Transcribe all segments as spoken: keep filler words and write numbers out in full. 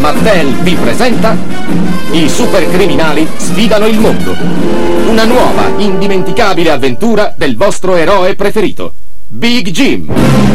Mattel vi presenta I supercriminali sfidano il mondo. Una nuova, indimenticabile avventura del vostro eroe preferito, Big Jim.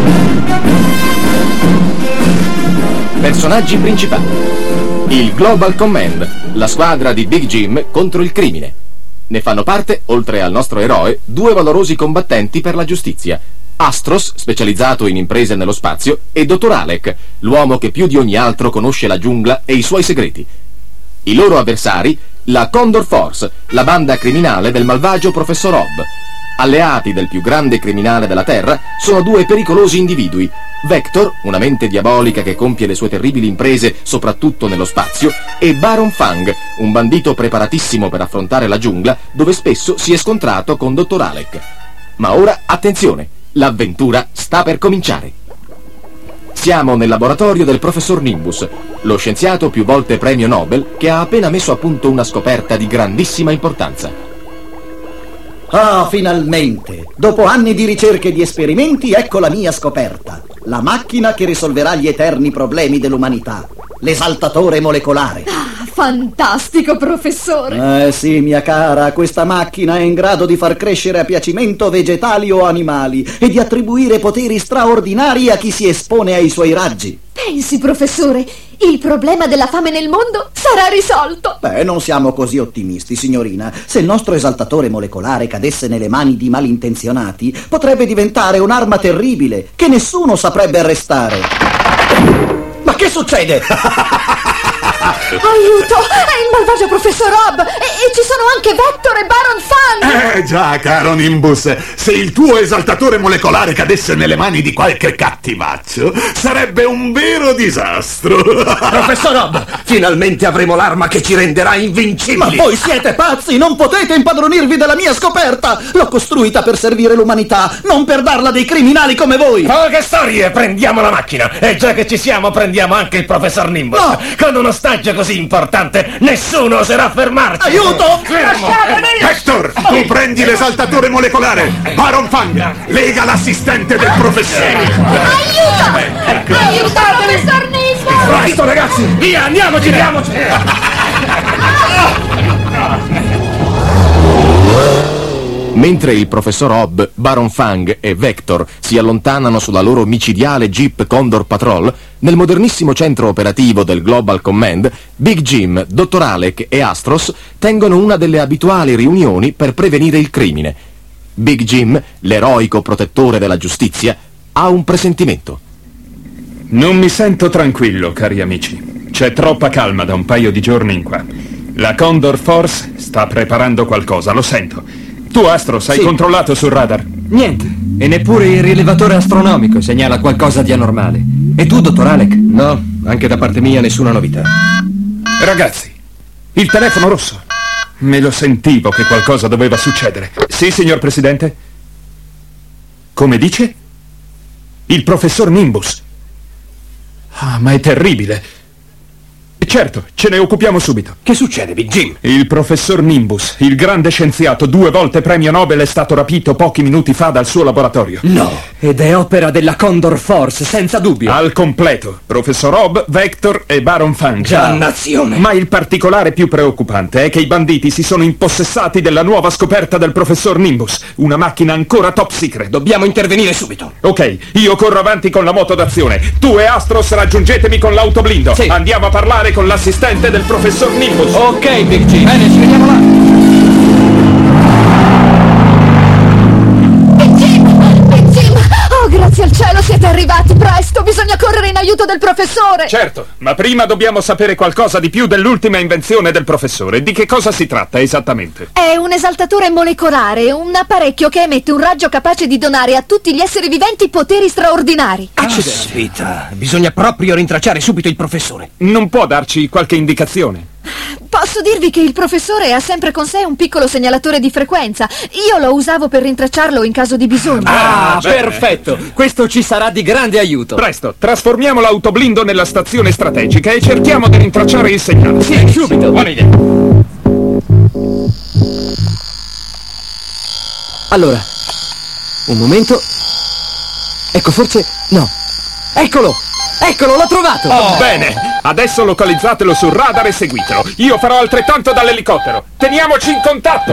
Personaggi principali: il Global Command, la squadra di Big Jim contro il crimine. Ne fanno parte, oltre al nostro eroe, due valorosi combattenti per la giustizia: Astros, specializzato in imprese nello spazio, e Dottor Alec, l'uomo che più di ogni altro conosce la giungla e i suoi segreti. I loro avversari, la Condor Force, la banda criminale del malvagio Professor Hobb. Alleati del più grande criminale della Terra sono due pericolosi individui: Vector, una mente diabolica che compie le sue terribili imprese soprattutto nello spazio, e Baron Fang, un bandito preparatissimo per affrontare la giungla, dove spesso si è scontrato con Dottor Alec. Ma ora, attenzione, l'avventura sta per cominciare. Siamo nel laboratorio del professor Nimbus, lo scienziato più volte premio Nobel che ha appena messo a punto una scoperta di grandissima importanza. Ah, oh, finalmente! Dopo anni di ricerche e di esperimenti, ecco la mia scoperta. La macchina che risolverà gli eterni problemi dell'umanità. L'esaltatore molecolare. Ah, fantastico, professore! Eh sì, mia cara, questa macchina è in grado di far crescere a piacimento vegetali o animali e di attribuire poteri straordinari a chi si espone ai suoi raggi. Pensi, professore, il problema della fame nel mondo sarà risolto. Beh, non siamo così ottimisti, signorina. Se il nostro esaltatore molecolare cadesse nelle mani di malintenzionati, potrebbe diventare un'arma terribile che nessuno saprebbe arrestare. Ma che succede? Aiuto! È il malvagio professor Hobb! E, e ci sono anche Vector e Baron Fang! Eh già, caro Nimbus, se il tuo esaltatore molecolare cadesse nelle mani di qualche cattivaccio, sarebbe un vero disastro. Professor Hobb, finalmente avremo l'arma che ci renderà invincibili! Ma voi siete pazzi! Non potete impadronirvi della mia scoperta! L'ho costruita per servire l'umanità, non per darla a dei criminali come voi! Oh, che storie! Prendiamo la macchina! E già che ci siamo, prendiamo anche il professor Nimbus! No! Con uno stagio così importante, nessuno oserà fermarci! Aiuto! Hector, tu prendi l'esaltatore molecolare! Baron Fang, lega l'assistente del professore! Aiuto! Aiuto, professor Nimbus! Presto, ragazzi! Via, andiamoci, andiamoci! Mentre il professor Hobb, Baron Fang e Vector si allontanano sulla loro micidiale Jeep Condor Patrol, nel modernissimo centro operativo del Global Command, Big Jim, Dottor Alec e Astros tengono una delle abituali riunioni per prevenire il crimine. Big Jim, l'eroico protettore della giustizia, ha un presentimento. Non mi sento tranquillo, cari amici. C'è troppa calma da un paio di giorni in qua. La Condor Force sta preparando qualcosa, lo sento. Tu, Astros, hai Sì. controllato sul radar? Niente, e neppure il rilevatore astronomico segnala qualcosa di anormale. E tu, dottor Alec? No, anche da parte mia nessuna novità. Ragazzi, il telefono rosso. Me lo sentivo che qualcosa doveva succedere. Sì, signor Presidente? Come dice? Il professor Nimbus. Ah, ma è terribile. Certo, ce ne occupiamo subito. Che succede, Big Jim? Il professor Nimbus, il grande scienziato, due volte premio Nobel, è stato rapito pochi minuti fa dal suo laboratorio. No. Ed è opera della Condor Force, senza dubbio. Al completo. Professor Hobb, Vector e Baron Fang. Dannazione. Ma il particolare più preoccupante è che i banditi si sono impossessati della nuova scoperta del professor Nimbus, una macchina ancora top secret. Dobbiamo intervenire subito. Ok, io corro avanti con la moto d'azione. Tu e Astros raggiungetemi con l'autoblindo. Sì. Andiamo a parlare con l'assistente del professor Nimbus. Ok, Big Jim. Bene, ci vediamo là. Big Jim! Big Jim! Oh, grazie al cielo siete arrivati! Presto, bisogna correre in aiuto del professore! Certo, ma prima dobbiamo sapere qualcosa di più dell'ultima invenzione del professore. Di che cosa si tratta esattamente? È un esaltatore molecolare, un apparecchio che emette un raggio capace di donare a tutti gli esseri viventi poteri straordinari. Caspita, bisogna proprio rintracciare subito il professore. Non può darci qualche indicazione? Posso dirvi che il professore ha sempre con sé un piccolo segnalatore di frequenza. Io lo usavo per rintracciarlo in caso di bisogno. Ah, Ah, bene. perfetto. Questo ci sarà di grande aiuto. Presto, trasformiamo l'autoblindo nella stazione strategica e cerchiamo di rintracciare il segnale. Sì, subito. Buona idea. Allora, un momento. Ecco, forse... no. Eccolo! Eccolo, l'ho trovato! Oh, bene! Adesso localizzatelo sul radar e seguitelo. Io farò altrettanto dall'elicottero. Teniamoci in contatto!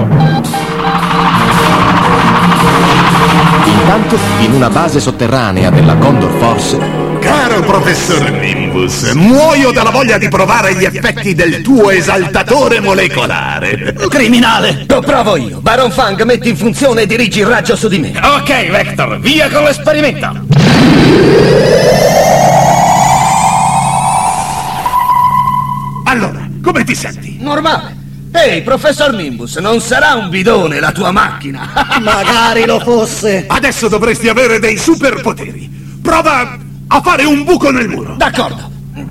Intanto, in una base sotterranea della Condor Force... Caro professor Nimbus, muoio dalla voglia di provare gli effetti del tuo esaltatore molecolare. Criminale! Lo provo io. Baron Fang, metti in funzione e dirigi il raggio su di me. Ok, Vector, via con l'esperimento! Allora, come ti senti? Normale. Ehi, professor Nimbus, non sarà un bidone la tua macchina? Magari lo fosse. Adesso dovresti avere dei superpoteri. Prova a fare un buco nel muro. D'accordo.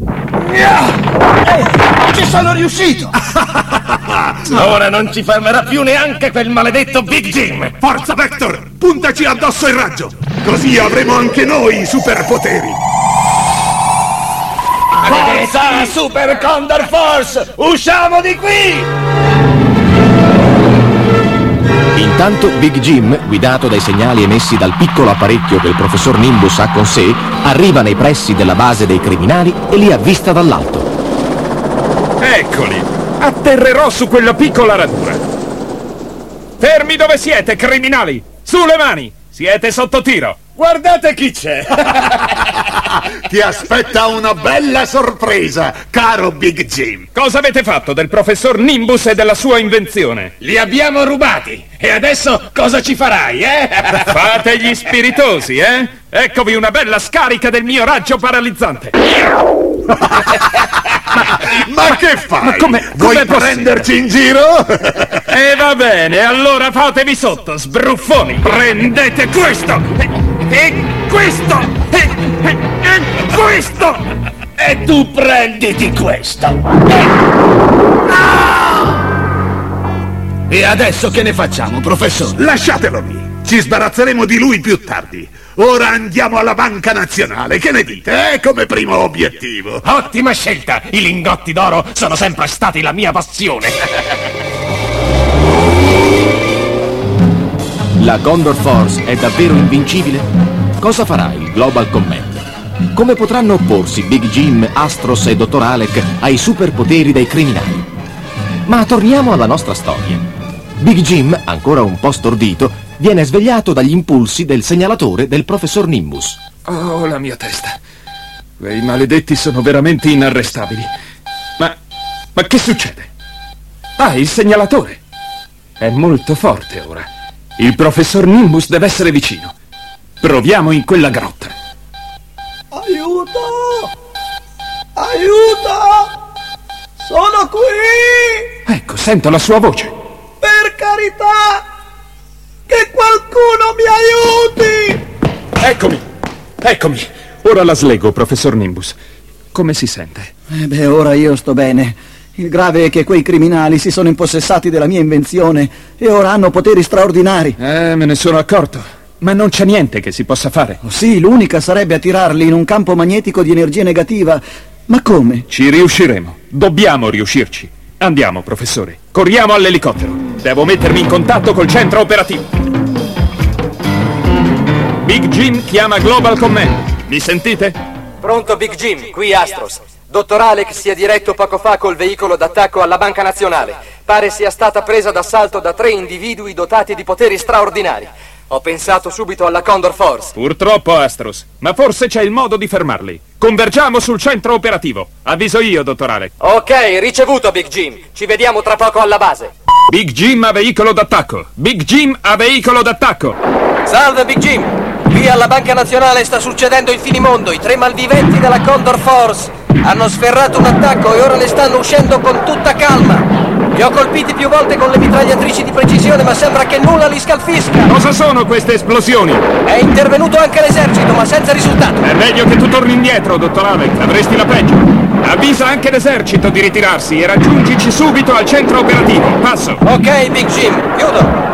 Eh, ci sono riuscito! Ora non ci fermerà più neanche quel maledetto Big Jim! Forza Vector, puntaci addosso il raggio. Così avremo anche noi i superpoteri. Forza Super Condor Force! Usciamo di qui! Intanto Big Jim, guidato dai segnali emessi dal piccolo apparecchio che il professor Nimbus ha con sé, arriva nei pressi della base dei criminali e li avvista dall'alto. Eccoli! Atterrerò su quella piccola radura. Fermi dove siete, criminali! Sulle mani! Siete sotto tiro! Guardate chi c'è! Ti aspetta una bella sorpresa, caro Big Jim. Cosa avete fatto del professor Nimbus e della sua invenzione? Li abbiamo rubati! E adesso cosa ci farai, eh? Fate gli spiritosi, eh? Eccovi una bella scarica del mio raggio paralizzante. Ma che fai? Ma come- Vuoi com'è possibile? prenderci in giro? E va bene, allora fatevi sotto, sbruffoni! Prendete questo! E, e questo! E, e, e questo! E tu prenditi questo! E adesso che ne facciamo, professore? Lasciatelo lì. Ci sbarazzeremo di lui più tardi. Ora andiamo alla Banca Nazionale. Che ne dite, eh? Come primo obiettivo. Ottima scelta! I lingotti d'oro sono sempre stati la mia passione! La Condor Force è davvero invincibile? Cosa farà il Global Command? Come potranno opporsi Big Jim, Astros e Dottor Alec ai superpoteri dei criminali? Ma torniamo alla nostra storia. Big Jim, ancora un po' stordito, viene svegliato dagli impulsi del segnalatore del professor Nimbus. Oh, la mia testa. Quei maledetti sono veramente inarrestabili. Ma... ma che succede? Ah, il segnalatore. È molto forte ora. Il professor Nimbus deve essere vicino. Proviamo in quella grotta. Aiuto! Aiuto! Sono qui! Ecco, sento la sua voce. Per carità! Che qualcuno mi aiuti! Eccomi! Eccomi! Ora la slego, professor Nimbus. Come si sente? Eh beh, ora io sto bene. Il grave è che quei criminali si sono impossessati della mia invenzione e ora hanno poteri straordinari. Eh, me ne sono accorto. Ma non c'è niente che si possa fare. Oh, sì, l'unica sarebbe attirarli in un campo magnetico di energia negativa. Ma come? Ci riusciremo. Dobbiamo riuscirci. Andiamo, professore. Corriamo all'elicottero. Devo mettermi in contatto col centro operativo. Big Jim chiama Global Command. Mi sentite? Pronto Big Jim, qui Astros. Dottor Alec si è diretto poco fa col veicolo d'attacco alla Banca Nazionale. Pare sia stata presa d'assalto da tre individui dotati di poteri straordinari. Ho pensato subito alla Condor Force. Purtroppo, Astros. Ma forse c'è il modo di fermarli. Convergiamo sul centro operativo. Avviso io, dottor Alec. Ok, ricevuto Big Jim. Ci vediamo tra poco alla base. Big Jim a veicolo d'attacco. Big Jim a veicolo d'attacco. Salve Big Jim. Qui alla Banca Nazionale sta succedendo il finimondo. I tre malviventi della Condor Force hanno sferrato un attacco e ora ne stanno uscendo con tutta calma. Li ho colpiti più volte con le mitragliatrici di precisione, ma sembra che nulla li scalfisca. Cosa sono queste esplosioni? È intervenuto anche l'esercito, ma senza risultato. È meglio che tu torni indietro, dottor Alec. Avresti la peggio. Avvisa anche l'esercito di ritirarsi e raggiungici subito al centro operativo. Passo. Ok, Big Jim. Chiudo.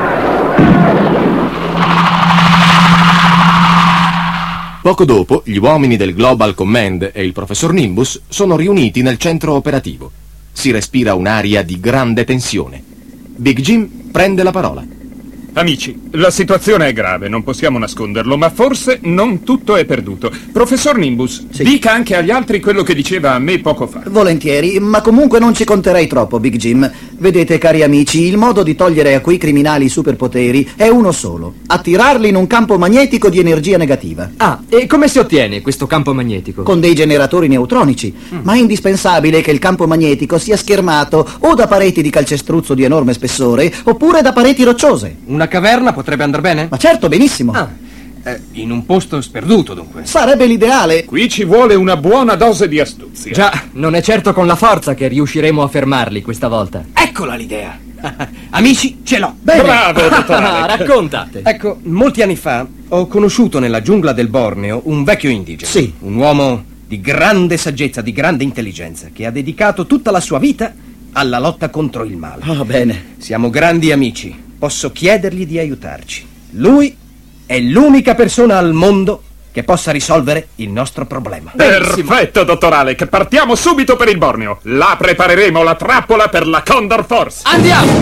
Poco dopo, gli uomini del Global Command e il professor Nimbus sono riuniti nel centro operativo. Si respira un'aria di grande tensione. Big Jim prende la parola. Amici, la situazione è grave, non possiamo nasconderlo, ma forse non tutto è perduto. Professor Nimbus, sì. Dica anche agli altri quello che diceva a me poco fa. Volentieri, ma comunque non ci conterei troppo, Big Jim. Vedete, cari amici, il modo di togliere a quei criminali i superpoteri è uno solo: attirarli in un campo magnetico di energia negativa. Ah, e come si ottiene questo campo magnetico? Con dei generatori neutronici, mm. ma è indispensabile che il campo magnetico sia schermato o da pareti di calcestruzzo di enorme spessore oppure da pareti rocciose. Una caverna potrebbe andare bene? Ma certo, benissimo. Ah, eh, in un posto sperduto, dunque. Sarebbe l'ideale. Qui ci vuole una buona dose di astuzia. Già, non è certo con la forza che riusciremo a fermarli questa volta. Eccola l'idea. Amici, ce l'ho. Bene. Bravo, dottore. Raccontate. Ecco, molti anni fa ho conosciuto nella giungla del Borneo un vecchio indigeno. Sì. Un uomo di grande saggezza, di grande intelligenza, che ha dedicato tutta la sua vita alla lotta contro il male. Oh, bene. Siamo grandi amici. Posso chiedergli di aiutarci. Lui è l'unica persona al mondo che possa risolvere il nostro problema. Perfetto, dottor Alec. Partiamo subito per il Borneo. Là prepareremo la trappola per la Condor Force. Andiamo!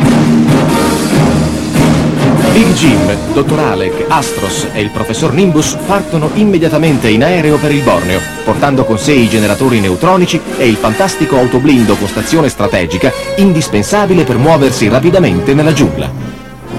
Big Jim, dottor Alec, Astros e il professor Nimbus partono immediatamente in aereo per il Borneo, portando con sé i generatori neutronici e il fantastico autoblindo con stazione strategica indispensabile per muoversi rapidamente nella giungla.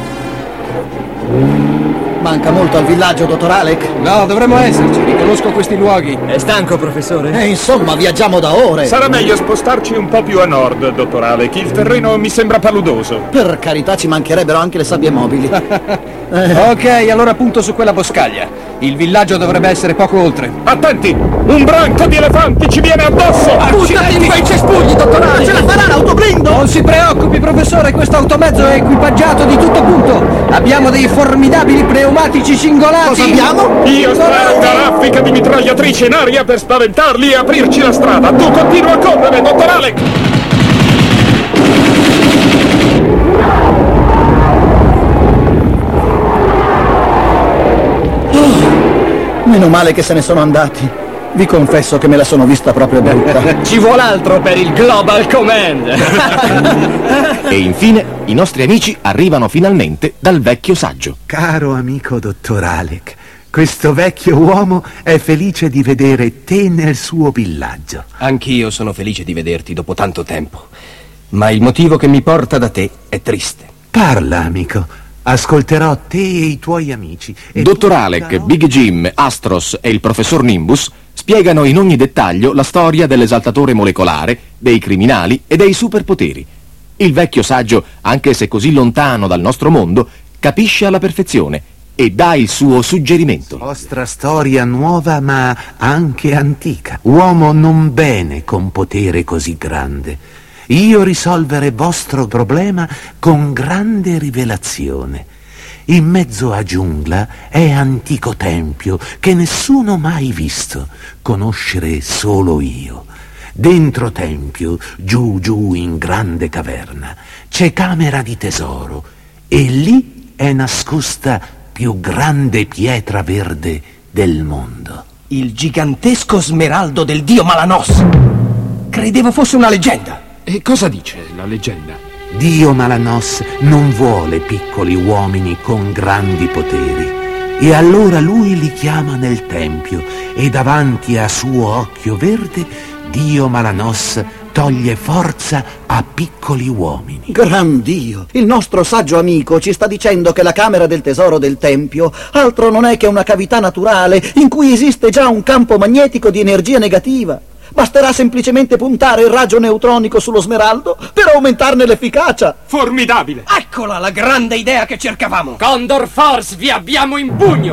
Manca molto al villaggio, dottor Alec? No, dovremmo esserci. Riconosco questi luoghi. È stanco, professore? Eh, insomma, viaggiamo da ore. Sarà meglio spostarci un po' più a nord, dottor Alec. Il terreno mi sembra paludoso. Per carità, ci mancherebbero anche le sabbie mobili. eh. Ok, allora punto su quella boscaglia. Il villaggio dovrebbe essere poco oltre. Attenti! Un branco di elefanti ci viene addosso! Buttati in quei cespugli, dottor Alec! Ce la farà l'autoblindo? Non si preoccupi, professore, questo automezzo è equipaggiato di tutto punto. Abbiamo dei formidabili pneumatici cingolati. Cosa abbiamo? Io sparo una raffica di mitragliatrici in aria per spaventarli e aprirci la strada. Tu continua a correre, dottor Alec! Meno male che se ne sono andati. Vi confesso che me la sono vista proprio brutta. Ci vuole altro per il Global Command. E infine i nostri amici arrivano finalmente dal vecchio saggio. Caro amico dottor Alec, questo vecchio uomo è felice di vedere te nel suo villaggio. Anch'io sono felice di vederti dopo tanto tempo. Ma il motivo che mi porta da te è triste. Parla, amico. Ascolterò te e i tuoi amici. E Dottor tu- Alec, Big Jim, Astros e il professor Nimbus spiegano in ogni dettaglio la storia dell'esaltatore molecolare, dei criminali e dei superpoteri. Il vecchio saggio, anche se così lontano dal nostro mondo, capisce alla perfezione e dà il suo suggerimento. Vostra storia nuova ma anche antica. Uomo non bene con potere così grande. Io risolvere vostro problema con grande rivelazione. In mezzo a giungla è antico tempio che nessuno mai visto, conoscere solo io. Dentro tempio, giù giù in grande caverna, c'è camera di tesoro e lì è nascosta più grande pietra verde del mondo. Il gigantesco smeraldo del dio Malanos. Credevo fosse una leggenda. E cosa dice la leggenda? Dio Malanos non vuole piccoli uomini con grandi poteri e allora lui li chiama nel tempio e davanti a suo occhio verde Dio Malanos toglie forza a piccoli uomini. Gran Dio! Il nostro saggio amico ci sta dicendo che la camera del tesoro del tempio altro non è che una cavità naturale in cui esiste già un campo magnetico di energia negativa. Basterà semplicemente puntare il raggio neutronico sullo smeraldo per aumentarne l'efficacia. Formidabile! Eccola la grande idea che cercavamo. Condor Force, vi abbiamo in pugno!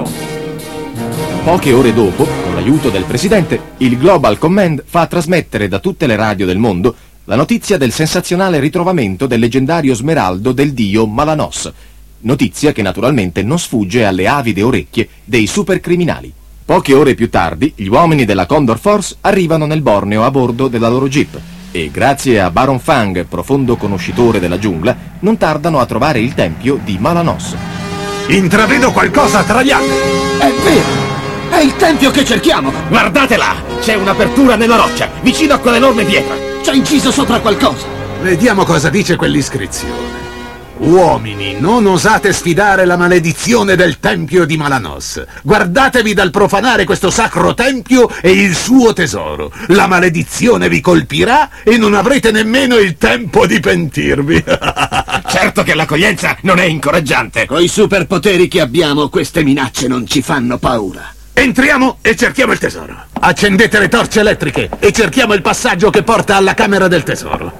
Poche ore dopo, con l'aiuto del presidente, il Global Command fa trasmettere da tutte le radio del mondo la notizia del sensazionale ritrovamento del leggendario smeraldo del dio Malanos. Notizia che naturalmente non sfugge alle avide orecchie dei supercriminali. Poche ore più tardi, gli uomini della Condor Force arrivano nel Borneo a bordo della loro jeep e, grazie a Baron Fang, profondo conoscitore della giungla, non tardano a trovare il tempio di Malanos. Intravedo qualcosa tra gli alberi. È vero! È il tempio che cerchiamo! Guardate là! C'è un'apertura nella roccia, vicino a quell'enorme pietra! C'è inciso sopra qualcosa! Vediamo cosa dice quell'iscrizione. Uomini, non osate sfidare la maledizione del Tempio di Malanos. Guardatevi dal profanare questo sacro tempio e il suo tesoro. La maledizione vi colpirà e non avrete nemmeno il tempo di pentirvi. Certo che l'accoglienza non è incoraggiante. Coi superpoteri che abbiamo, queste minacce non ci fanno paura. Entriamo e cerchiamo il tesoro. Accendete le torce elettriche e cerchiamo il passaggio che porta alla Camera del Tesoro.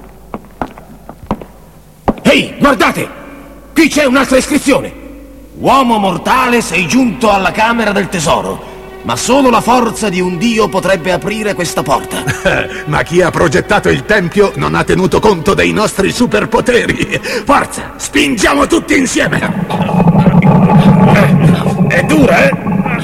Ehi, guardate! Qui c'è un'altra iscrizione. Uomo mortale, sei giunto alla Camera del Tesoro, ma solo la forza di un dio potrebbe aprire questa porta. Ma chi ha progettato il tempio non ha tenuto conto dei nostri superpoteri. Forza, spingiamo tutti insieme. È dura, eh?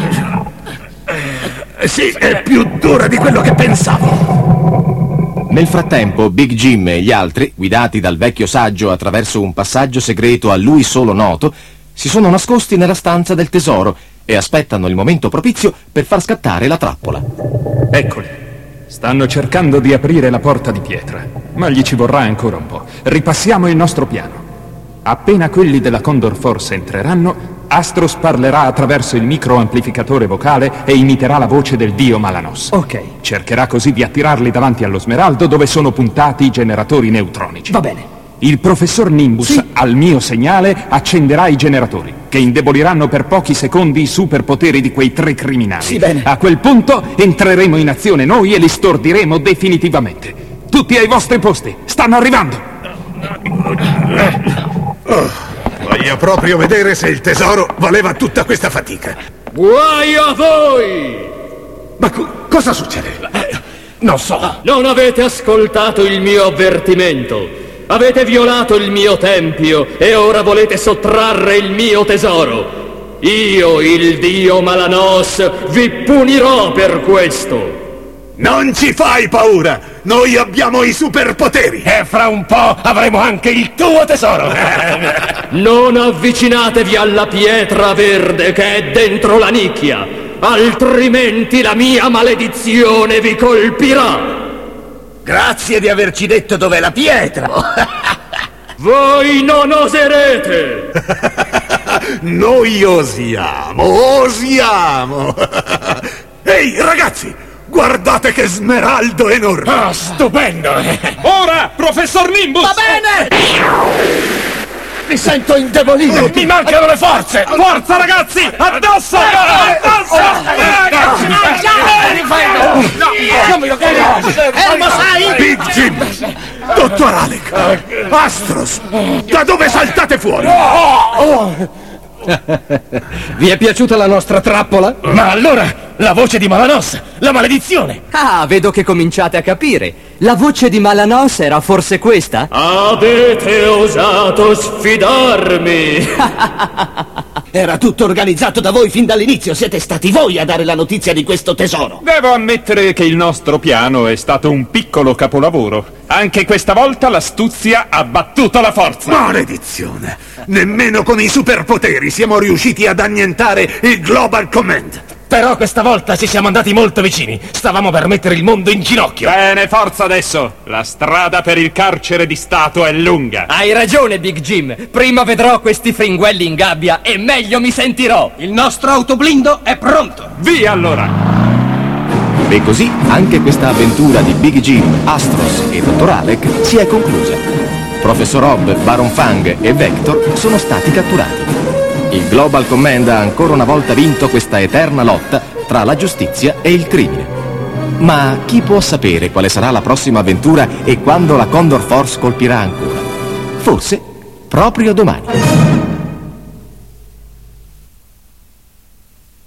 Sì, è più dura di quello che pensavo. Nel frattempo, Big Jim e gli altri, guidati dal vecchio saggio attraverso un passaggio segreto a lui solo noto, si sono nascosti nella stanza del tesoro e aspettano il momento propizio per far scattare la trappola. Eccoli. Stanno cercando di aprire la porta di pietra, ma gli ci vorrà ancora un po'. Ripassiamo il nostro piano. Appena quelli della Condor Force entreranno, Astros parlerà attraverso il microamplificatore vocale e imiterà la voce del dio Malanos. Ok. Cercherà così di attirarli davanti allo smeraldo dove sono puntati i generatori neutronici. Va bene. Il professor Nimbus, sì, al mio segnale, accenderà i generatori, che indeboliranno per pochi secondi i superpoteri di quei tre criminali. Sì, bene. A quel punto entreremo in azione noi e li stordiremo definitivamente. Tutti ai vostri posti, stanno arrivando! Oh. Voglio proprio vedere se il tesoro valeva tutta questa fatica. Guai a voi! Ma co- cosa succede? Eh, non so. Non avete ascoltato il mio avvertimento. Avete violato il mio tempio e ora volete sottrarre il mio tesoro. Io, il dio Malanos, vi punirò per questo. Non ci fai paura! Noi abbiamo i superpoteri! E fra un po' avremo anche il tuo tesoro! Non avvicinatevi alla pietra verde che è dentro la nicchia, altrimenti la mia maledizione vi colpirà! Grazie di averci detto dov'è la pietra! Voi non oserete! Noi osiamo, osiamo! Ehi, ragazzi! Guardate che smeraldo enorme! Ah, stupendo! Ora, professor Nimbus! Va bene! Mi sento indebolito! Mi mancano le forze! Forza, ragazzi! Addosso! Addosso! Non mi lo credo! Fermo, sai! Big Jim! Dottor Alec! Astros! Da dove saltate fuori? Vi è piaciuta la nostra trappola? Ma allora, la voce di Malanos, la maledizione! Ah, vedo che cominciate a capire. La voce di Malanos era forse questa? Avete osato sfidarmi! Era tutto organizzato da voi fin dall'inizio, siete stati voi a dare la notizia di questo tesoro. Devo ammettere che il nostro piano è stato un piccolo capolavoro. Anche questa volta l'astuzia ha battuto la forza. Maledizione! Nemmeno con i superpoteri siamo riusciti ad annientare il Global Command. Però questa volta ci siamo andati molto vicini. Stavamo per mettere il mondo in ginocchio. Bene, forza adesso. La strada per il carcere di Stato è lunga. Hai ragione, Big Jim. Prima vedrò questi fringuelli in gabbia e meglio mi sentirò. Il nostro autoblindo è pronto. Via allora. E così anche questa avventura di Big Jim, Astros e Dottor Alec si è conclusa. Professor Hobb, Baron Fang e Vector sono stati catturati. Il Global Command ha ancora una volta vinto questa eterna lotta tra la giustizia e il crimine. Ma chi può sapere quale sarà la prossima avventura e quando la Condor Force colpirà ancora? Forse proprio domani.